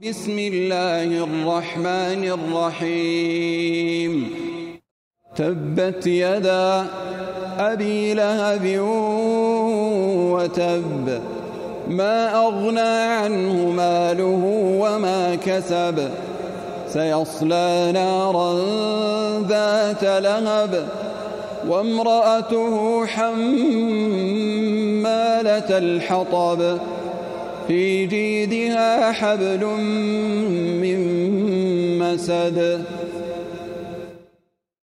بسم الله الرحمن الرحيم تبت يدا أبي لهب وتب ما أغنى عنه ماله وما كسب سيصلى نارا ذات لهب وامرأته حمالة الحطب في جيدها حبل من مسد